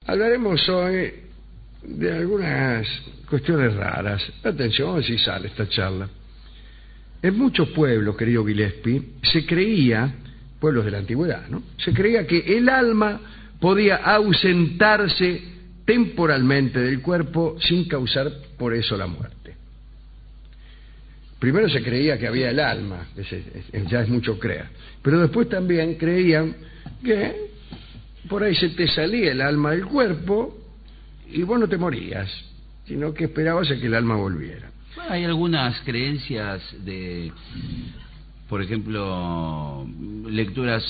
Hablaremos hoy de algunas cuestiones raras. Atención, vamos a ver si sale esta charla. En muchos pueblos, querido Gillespie, se creía, pueblos de la antigüedad, ¿no?, se creía que el alma podía ausentarse temporalmente del cuerpo sin causar por eso la muerte. Primero se creía que había el alma, ya es mucho creer, pero después también creían que por ahí se te salía el alma del cuerpo y vos no te morías, sino que esperabas a que el alma volviera. Hay algunas creencias de, por ejemplo, lecturas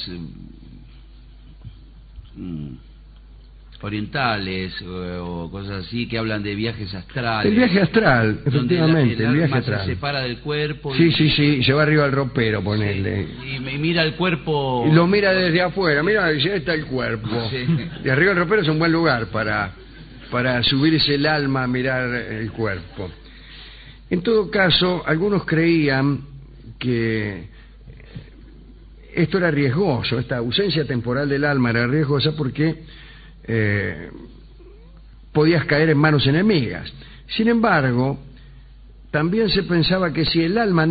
orientales o cosas así que hablan de viajes astrales. El viaje astral, efectivamente, el viaje astral. astral. Se separa del cuerpo. Sí, se va arriba al ropero, ponele. Sí, y mira el cuerpo. Y lo mira desde afuera, mira, ya está el cuerpo. Sí. Y arriba del ropero es un buen lugar para subirse el alma a mirar el cuerpo. En todo caso, algunos creían que esto era riesgoso, esta ausencia temporal del alma era riesgosa porque podías caer en manos enemigas. Sin embargo, también se pensaba que si el alma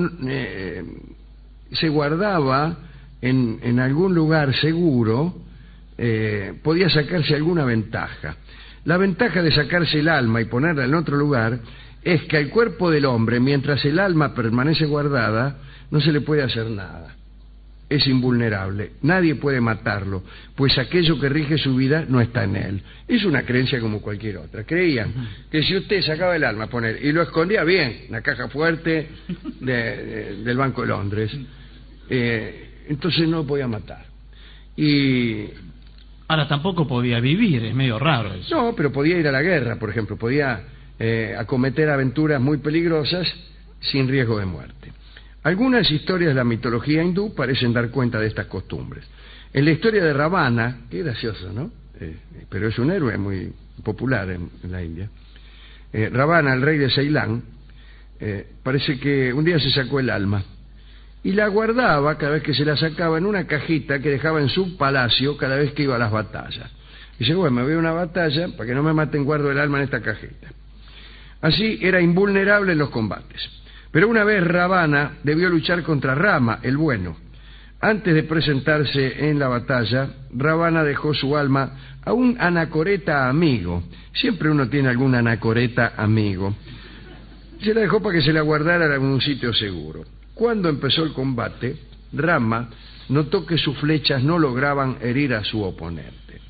se guardaba en algún lugar seguro, podía sacarse alguna ventaja. La ventaja de sacarse el alma y ponerla en otro lugar es que al cuerpo del hombre, mientras el alma permanece guardada, no se le puede hacer nada. Es invulnerable, nadie puede matarlo, pues aquello que rige su vida no está en él. Es una creencia como cualquier otra. Creían que si usted sacaba el alma y lo escondía bien, en la caja fuerte del Banco de Londres, entonces no lo podía matar. Y ahora tampoco podía vivir, es medio raro eso. No, pero podía ir a la guerra, por ejemplo, podía acometer aventuras muy peligrosas sin riesgo de muerte. Algunas historias de la mitología hindú parecen dar cuenta de estas costumbres. En la historia de Ravana, qué gracioso, ¿no? Pero es un héroe muy popular en la India. Ravana, el rey de Ceilán, parece que un día se sacó el alma y la guardaba cada vez que se la sacaba en una cajita que dejaba en su palacio cada vez que iba a las batallas. Dice, bueno, me voy a una batalla, para que no me maten, guardo el alma en esta cajita. Así era invulnerable en los combates. Pero una vez Ravana debió luchar contra Rama, el bueno. Antes de presentarse en la batalla, Ravana dejó su alma a un anacoreta amigo. Siempre uno tiene algún anacoreta amigo. Se la dejó para que se la guardara en algún sitio seguro. Cuando empezó el combate, Rama notó que sus flechas no lograban herir a su oponente.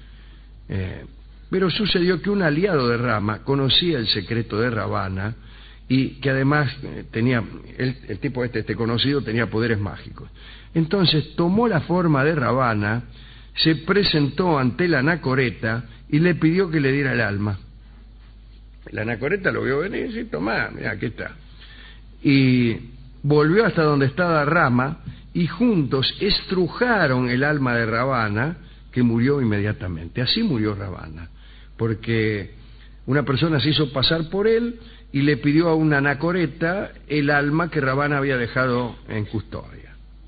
Pero sucedió que un aliado de Rama conocía el secreto de Ravana y que además tenía, el tipo este conocido tenía poderes mágicos. Entonces tomó la forma de Ravana, se presentó ante el anacoreta y le pidió que le diera el alma. El anacoreta lo vio venir y dice, tomá, mira, aquí está. Y volvió hasta donde estaba Rama y juntos estrujaron el alma de Ravana, que murió inmediatamente. Así murió Ravana, porque una persona se hizo pasar por él y le pidió a una anacoreta el alma que Ravana había dejado en custodia.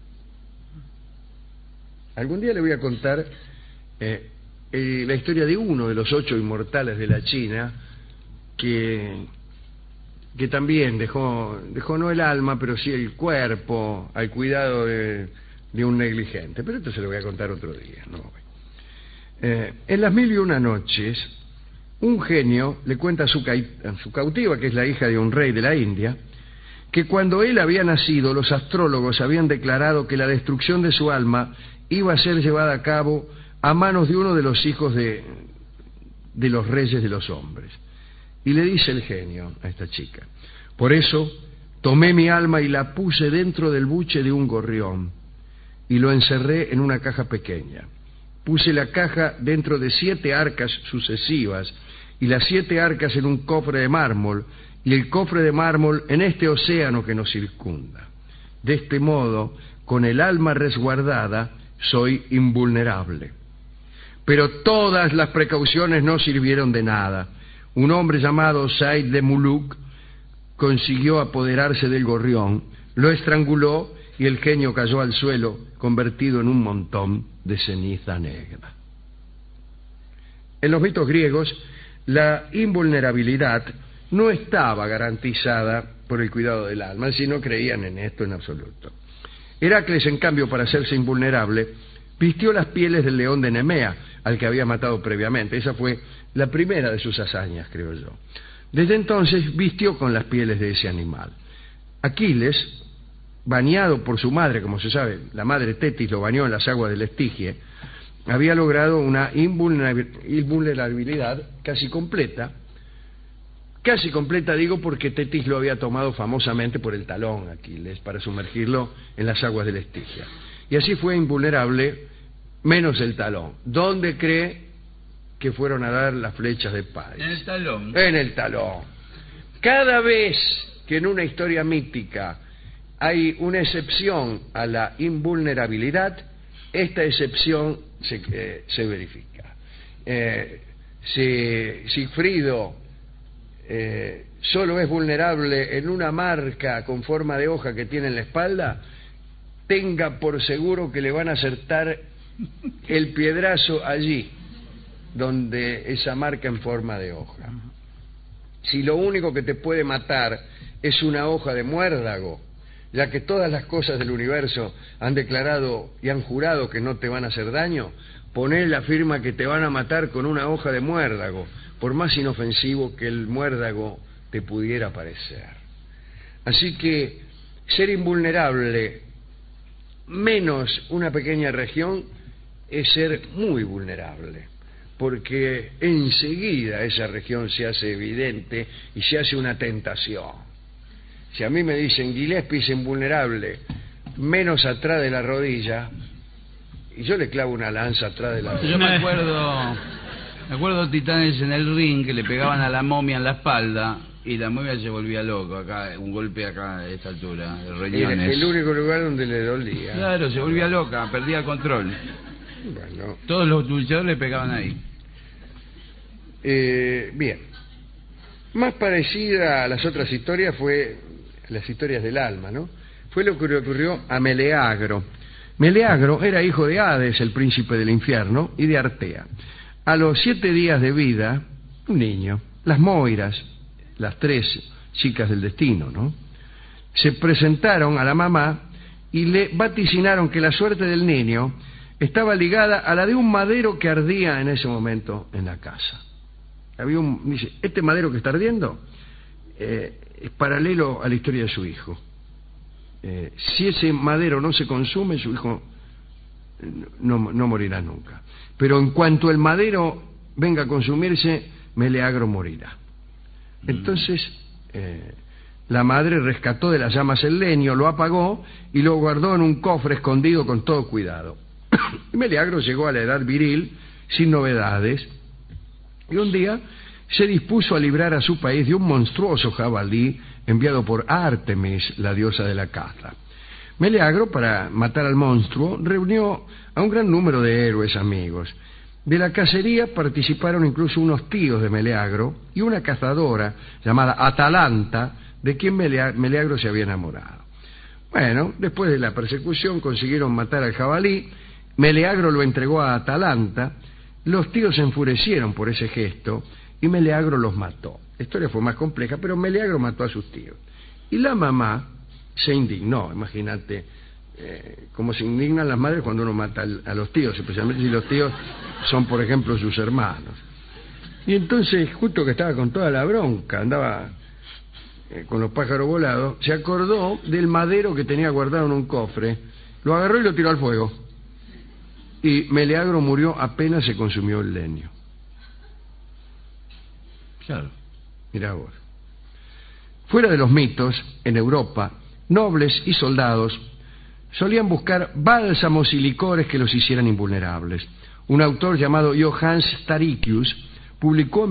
Algún día le voy a contar la historia de uno de los 8 inmortales de la China que también dejó no el alma, pero sí el cuerpo al cuidado de un negligente. Pero esto se lo voy a contar otro día, ¿no? En las 1001 noches, un genio le cuenta a su cautiva, que es la hija de un rey de la India, que cuando él había nacido, los astrólogos habían declarado que la destrucción de su alma iba a ser llevada a cabo a manos de uno de los hijos de los reyes de los hombres. Y le dice el genio a esta chica, por eso tomé mi alma y la puse dentro del buche de un gorrión y lo encerré en una caja pequeña. Puse la caja dentro de 7 arcas sucesivas y las 7 arcas en un cofre de mármol y el cofre de mármol en este océano que nos circunda. De este modo, con el alma resguardada, soy invulnerable. Pero todas las precauciones no sirvieron de nada. Un hombre llamado Said de Muluk consiguió apoderarse del gorrión, lo estranguló y el genio cayó al suelo convertido en un montón de ceniza negra. En los mitos griegos, la invulnerabilidad no estaba garantizada por el cuidado del alma, si no creían en esto en absoluto. Heracles, en cambio, para hacerse invulnerable, vistió las pieles del león de Nemea, al que había matado previamente. Esa fue la primera de sus hazañas, creo yo. Desde entonces vistió con las pieles de ese animal. Aquiles, bañado por su madre, como se sabe, la madre Tetis lo bañó en las aguas del Estigie, había logrado una invulnerabilidad casi completa. Casi completa digo porque Tetis lo había tomado famosamente por el talón, Aquiles, para sumergirlo en las aguas del Estigia. Y así fue invulnerable, menos el talón. ¿Dónde cree que fueron a dar las flechas de Páez? En el talón. En el talón. Cada vez que en una historia mítica hay una excepción a la invulnerabilidad, esta excepción se verifica. Si Sigfrido solo es vulnerable en una marca con forma de hoja que tiene en la espalda, tenga por seguro que le van a acertar el piedrazo allí, donde esa marca en forma de hoja. Si lo único que te puede matar es una hoja de muérdago, ya que todas las cosas del universo han declarado y han jurado que no te van a hacer daño, poné la firma que te van a matar con una hoja de muérdago, por más inofensivo que el muérdago te pudiera parecer. Así que ser invulnerable menos una pequeña región es ser muy vulnerable, porque enseguida esa región se hace evidente y se hace una tentación. Si a mí me dicen Gillespie es invulnerable menos atrás de la rodilla, y yo le clavo una lanza atrás de la rodilla. Yo me acuerdo Titanes en el ring que le pegaban a la momia en la espalda y la momia se volvía loco, acá, un golpe acá a esta altura, de riñones. Era el único lugar donde le dolía. Claro, se volvía loca, perdía el control. Bueno. Todos los luchadores le pegaban ahí. Bien. Más parecida a las otras historias fue las historias del alma, ¿no? Fue lo que le ocurrió a Meleagro. Meleagro era hijo de Hades, el príncipe del infierno, y de Artea. A los 7 días de vida, un niño, las Moiras, las 3 chicas del destino, ¿no?, se presentaron a la mamá y le vaticinaron que la suerte del niño estaba ligada a la de un madero que ardía en ese momento en la casa. Dice, este madero que está ardiendo es paralelo a la historia de su hijo. Si ese madero no se consume, su hijo no morirá nunca. Pero en cuanto el madero venga a consumirse, Meleagro morirá. Entonces, la madre rescató de las llamas el leño, lo apagó y lo guardó en un cofre escondido con todo cuidado. Y Meleagro llegó a la edad viril sin novedades, y un día se dispuso a librar a su país de un monstruoso jabalí enviado por Artemis, la diosa de la caza. Meleagro, para matar al monstruo, reunió a un gran número de héroes amigos. De la cacería participaron incluso unos tíos de Meleagro y una cazadora llamada Atalanta, de quien Meleagro se había enamorado. Bueno, después de la persecución consiguieron matar al jabalí. Meleagro lo entregó a Atalanta. Los tíos se enfurecieron por ese gesto y Meleagro los mató. La historia fue más compleja, pero Meleagro mató a sus tíos. Y la mamá se indignó, imagínate, como se indignan las madres cuando uno mata a los tíos, especialmente si los tíos son, por ejemplo, sus hermanos. Y entonces, justo que estaba con toda la bronca, andaba con los pájaros volados, se acordó del madero que tenía guardado en un cofre, lo agarró y lo tiró al fuego. Y Meleagro murió apenas se consumió el leño. Claro. Mirá vos. Fuera de los mitos, en Europa, nobles y soldados solían buscar bálsamos y licores que los hicieran invulnerables. Un autor llamado Johannes Staricius publicó en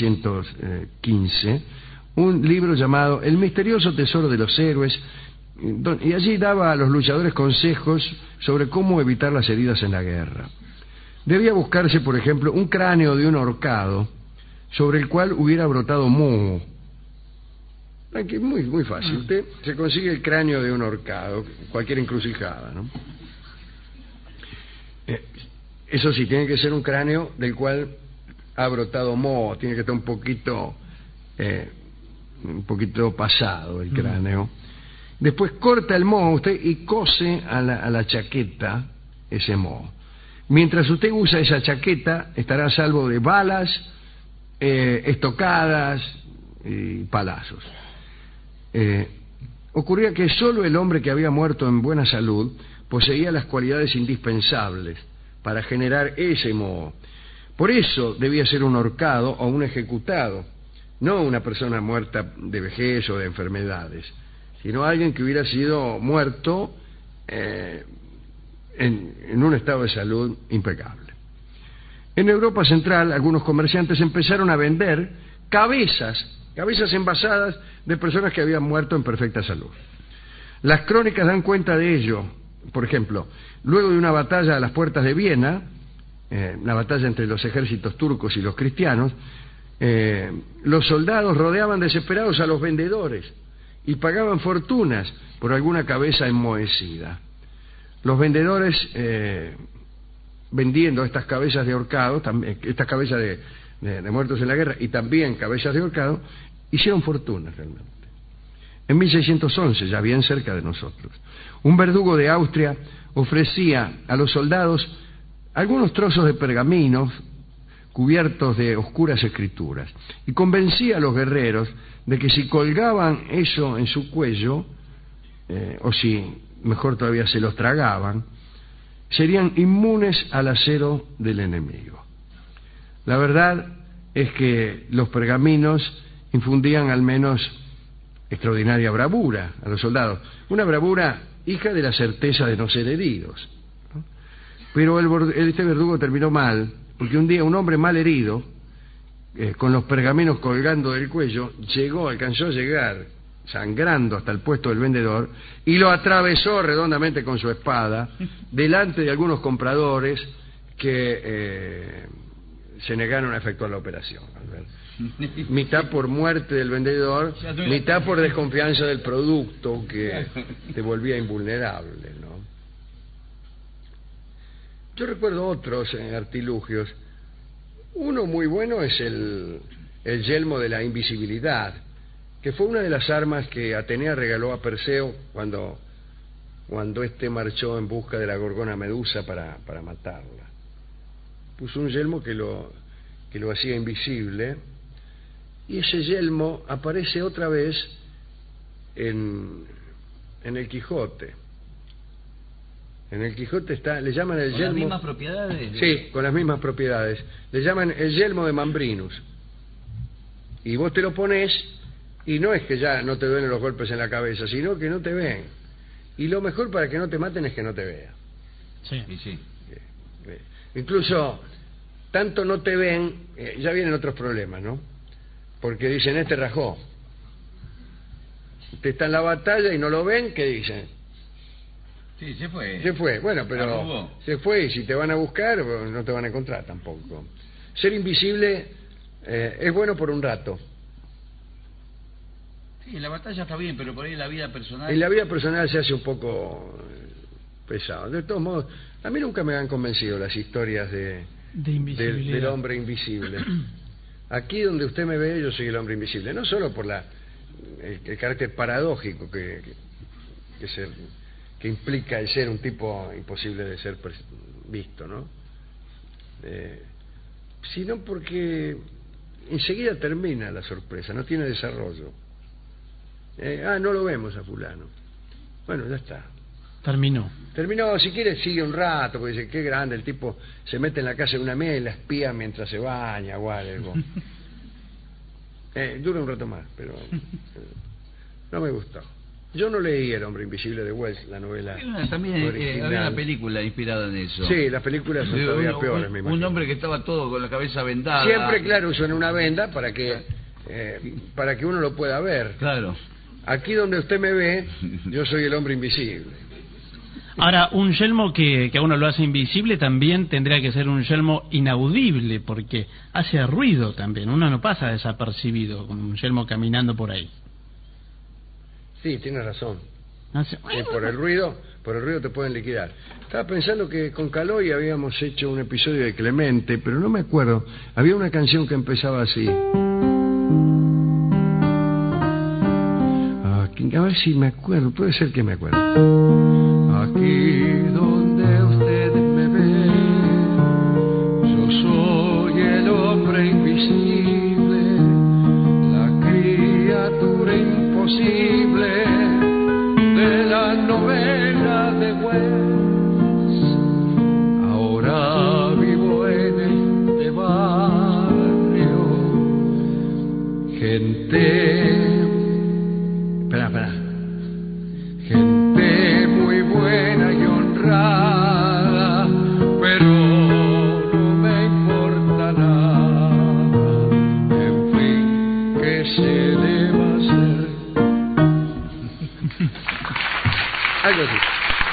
1615 un libro llamado El misterioso tesoro de los héroes, y allí daba a los luchadores consejos sobre cómo evitar las heridas en la guerra. Debía buscarse, por ejemplo, un cráneo de un ahorcado sobre el cual hubiera brotado moho. Muy, muy fácil. Usted se consigue el cráneo de un ahorcado, cualquier encrucijada, ¿no? Eso sí, tiene que ser un cráneo del cual ha brotado moho, tiene que estar un poquito pasado el cráneo. Después corta el moho usted y cose a la chaqueta ese moho. Mientras usted usa esa chaqueta, estará a salvo de balas, estocadas y palazos. Ocurría que solo el hombre que había muerto en buena salud poseía las cualidades indispensables para generar ese moho. Por eso debía ser un ahorcado o un ejecutado, no una persona muerta de vejez o de enfermedades, sino alguien que hubiera sido muerto en un estado de salud impecable. En Europa Central, algunos comerciantes empezaron a vender cabezas envasadas de personas que habían muerto en perfecta salud. Las crónicas dan cuenta de ello. Por ejemplo, luego de una batalla a las puertas de Viena, la batalla entre los ejércitos turcos y los cristianos, los soldados rodeaban desesperados a los vendedores y pagaban fortunas por alguna cabeza enmohecida. Los vendedores, vendiendo estas cabezas de ahorcado, estas cabezas de muertos en la guerra y también cabezas de ahorcado, hicieron fortunas realmente. En 1611, ya bien cerca de nosotros, un verdugo de Austria ofrecía a los soldados algunos trozos de pergaminos cubiertos de oscuras escrituras y convencía a los guerreros de que si colgaban eso en su cuello, o si mejor todavía se los tragaban, serían inmunes al acero del enemigo. La verdad es que los pergaminos infundían al menos extraordinaria bravura a los soldados, una bravura hija de la certeza de no ser heridos, ¿no? Pero este verdugo terminó mal, porque un día un hombre mal herido, con los pergaminos colgando del cuello, alcanzó a llegar sangrando hasta el puesto del vendedor y lo atravesó redondamente con su espada delante de algunos compradores que se negaron a efectuar la operación. Mitad por muerte del vendedor, mitad por desconfianza del producto que te volvía invulnerable, ¿no? Yo recuerdo otros artilugios. Uno muy bueno es el yelmo de la invisibilidad, que fue una de las armas que Atenea regaló a Perseo cuando éste marchó en busca de la gorgona Medusa para matarla. Puso un yelmo que lo hacía invisible, y ese yelmo aparece otra vez en el Quijote. En el Quijote le llaman el yelmo... ¿Con las mismas propiedades? Sí, con las mismas propiedades. Le llaman el yelmo de Mambrinus. Y vos te lo pones, y no es que ya no te duelen los golpes en la cabeza, sino que no te ven. Y lo mejor para que no te maten es que no te vean. Sí. Y sí. Incluso, tanto no te ven, ya vienen otros problemas, ¿no? Porque dicen, este rajó. Usted está en la batalla y no lo ven, ¿qué dicen? Sí, se fue. Se fue, bueno, pero se fue, y si te van a buscar, no te van a encontrar tampoco. Ser invisible es bueno por un rato. Sí, la batalla está bien, pero por ahí en la vida personal... En la vida personal se hace un poco pesado. De todos modos, a mí nunca me han convencido las historias del hombre invisible. Aquí donde usted me ve, yo soy el hombre invisible. No solo por el carácter paradójico que implica el ser un tipo imposible de ser visto, ¿no? Sino porque enseguida termina la sorpresa, no tiene desarrollo. No lo vemos a fulano. Bueno, ya está. Terminó, si quiere sigue un rato, porque dice, qué grande, el tipo se mete en la casa de una amiga y la espía mientras se baña o algo. Dura un rato más, pero no me gustó. Yo no leí El hombre invisible de Wells, la novela también original. había una película inspirada en eso. Sí, las películas son todavía peores, me imagino. Un hombre que estaba todo con la cabeza vendada. Siempre, claro, usan una venda para que uno lo pueda ver. Claro. Aquí donde usted me ve, yo soy el hombre invisible. Ahora, un yelmo que a uno lo hace invisible también tendría que ser un yelmo inaudible, porque hace ruido también. Uno no pasa desapercibido con un yelmo caminando por ahí. Sí, tiene razón. Hace- Por el ruido te pueden liquidar. Estaba pensando que con Caloi habíamos hecho un episodio de Clemente, pero no me acuerdo. Había una canción que empezaba así. Aquí, a ver si me acuerdo, puede ser que me acuerdo. Aquí donde ustedes me ven, yo soy el hombre invisible, la criatura imposible de la novela de Wells. Ahora vivo en este barrio, gente. Espera. Gente muy buena y honrada, pero no me importa nada. En fin, ¿qué se le va a hacer? Algo así.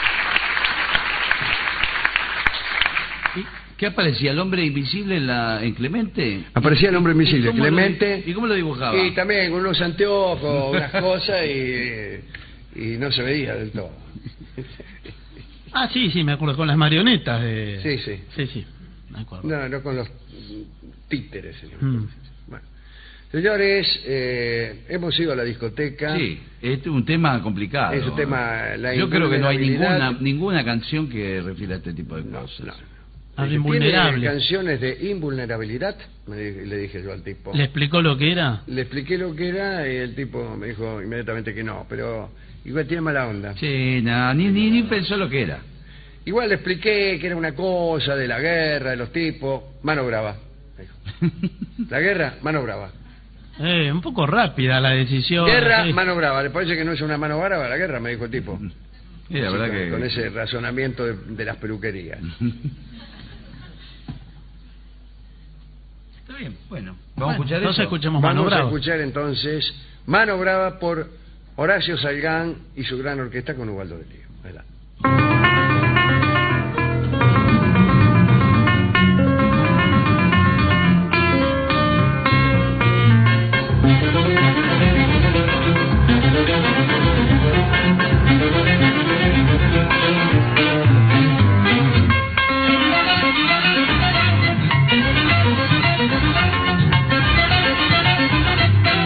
¿Qué aparecía? ¿El hombre invisible en Clemente? Aparecía el hombre invisible, Clemente. ¿Y cómo lo dibujaba? Y también con unos anteojos, unas cosas, y no se veía del todo. Ah, sí, me acuerdo, con las marionetas de... Sí. Sí, me acuerdo. No con los títeres, señor. Mm. Bueno, señores, hemos ido a la discoteca. Sí, este es un tema complicado. Es un tema, la Yo creo que no hay invulnerabilidad. ninguna canción que refiera a este tipo de cosas. No. Algo ¿Tiene invulnerable. canciones de invulnerabilidad? Le dije yo al tipo. ¿Le explicó lo que era? Le expliqué lo que era y el tipo me dijo inmediatamente que no, pero igual tiene mala onda. Sí, no, ni pensó lo que era. Igual le expliqué que era una cosa de la guerra, de los tipos. Mano brava, dijo. La guerra, mano brava. Un poco rápida la decisión. Guerra, Sí. mano brava. ¿Le parece que no es una mano brava la guerra? Me dijo el tipo. Sí, la verdad que... Con ese razonamiento de las peluquerías. Está bien, bueno. ¿Vamos a escuchar Entonces eso? escuchemos Mano Vamos a Brava. escuchar entonces Mano Brava por Horacio Salgán y su gran orquesta con Ubaldo de Lío. Adelante.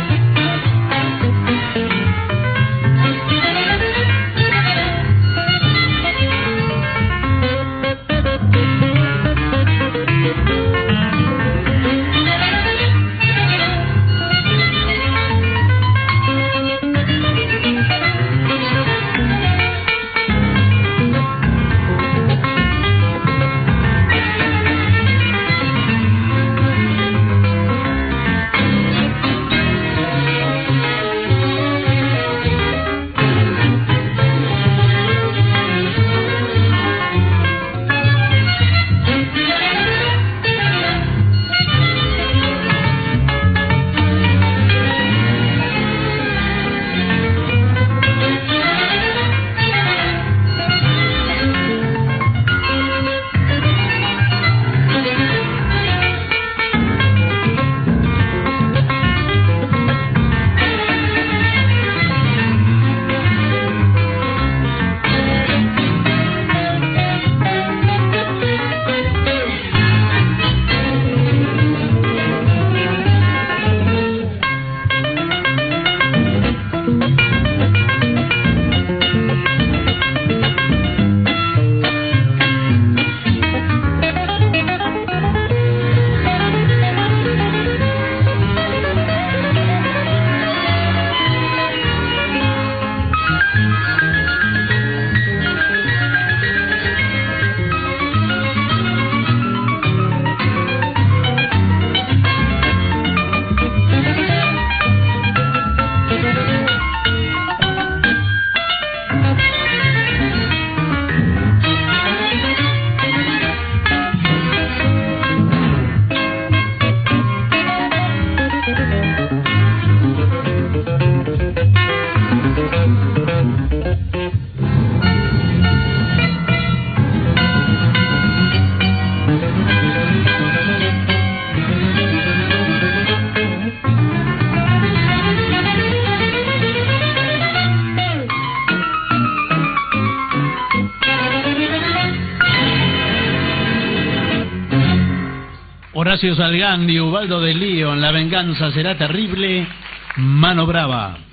Thank Horacio Salgandi, Ubaldo de León, La venganza será terrible, Mano Brava.